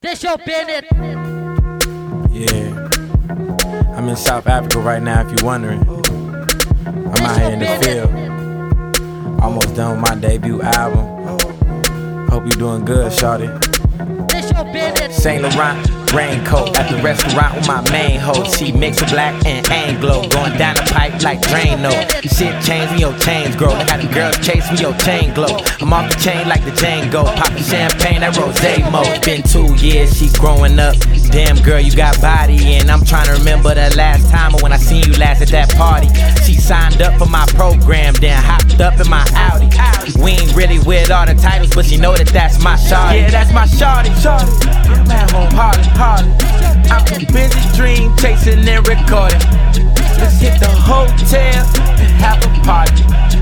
This your business. Yeah, I'm in South Africa right now, if you're wondering. I'm out here in the field, almost done with my debut album. Hope you doing good, shawty. This your business. Saint Laurent raincoat at the restaurant with my main hoe. She mixin' black and Anglo, going down the pipe like Drano. Shit change when your chains grow. They had the girls chase when your chain glow. I'm off the chain like the Django, poppin' champagne, that rosé mode. Been 2 years, she growing up. Damn girl, you got body, and I'm trying to remember the last time or when I seen you last at that party. She signed up for my program, then hopped up in my Audi. We ain't really with all the titles, but she know that that's my shawty. Yeah, that's my shawty. I'm at home hardly. I'm too busy dream chasing and recording. Let's hit the hotel and have a party.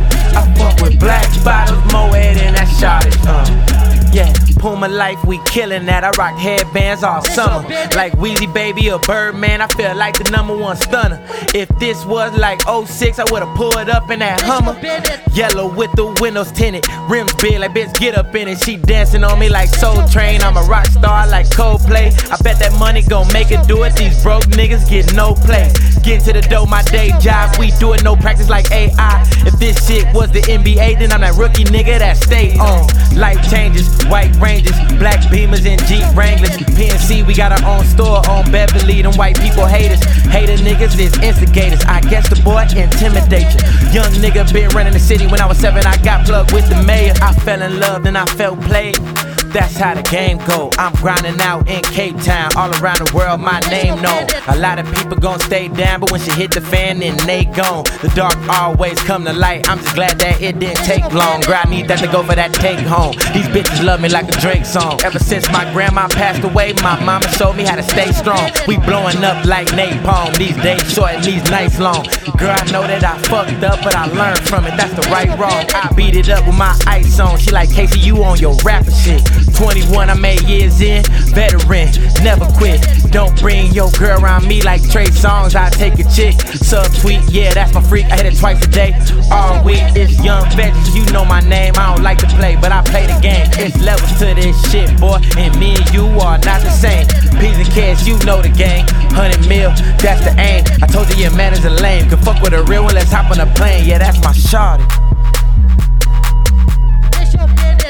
I fuck with black bottles, Moet and that shawty. Yeah, Puma life, we killin' that. I rock headbands all summer. Like Weezy Baby or Birdman, I feel like the #1 stunner. If this was like 06, I would've pulled up in that Hummer. Yellow with the windows tinted, rims big like bitch, get up in it. She dancing on me like Soul Train. I'm a rock star like Coldplay. I bet that money gon' make it do it. These broke niggas get no play. Get to the dough, my day job. We do it, no practice like AI. If this shit was the NBA, then I'm that rookie nigga that stay on. Life changes, white Rangers, black Beamers and Jeep Wranglers. PNC, we got our own store on Beverly. Them white people haters. Hater niggas is instigators. I guess the boy intimidate you. Young nigga been running the city. When I was 7, I got plugged with the mayor. I fell in love, then I felt played. That's how the game go. I'm grinding out in Cape Town. All around the world, my name known. A lot of people gon' stay down, but when she hit the fan, then they gone. The dark always come to light. I'm just glad that it didn't take long. Girl, I need that to go for that take home. These bitches love me like a Drake song. Ever since my grandma passed away, my mama showed me how to stay strong. We blowing up like napalm. These days short and these nights long. Girl, I know that I fucked up, but I learned from it. That's the right wrong. I beat it up with my ice on. She like, Casey, you on your rapper shit. 21, I'm 8 years in, veteran, never quit. Don't bring your girl around me like Trey Songz, I take a chick. Subtweet, yeah, that's my freak, I hit it twice a day. All week, it's Young Veggies, you know my name. I don't like to play, but I play the game. It's levels to this shit, boy, and me and you are not the same. P's and K's, you know the game. 100 mil, that's the aim. I told you your man is a lame. Can fuck with a real one, let's hop on a plane. Yeah, that's my shawty. This your business.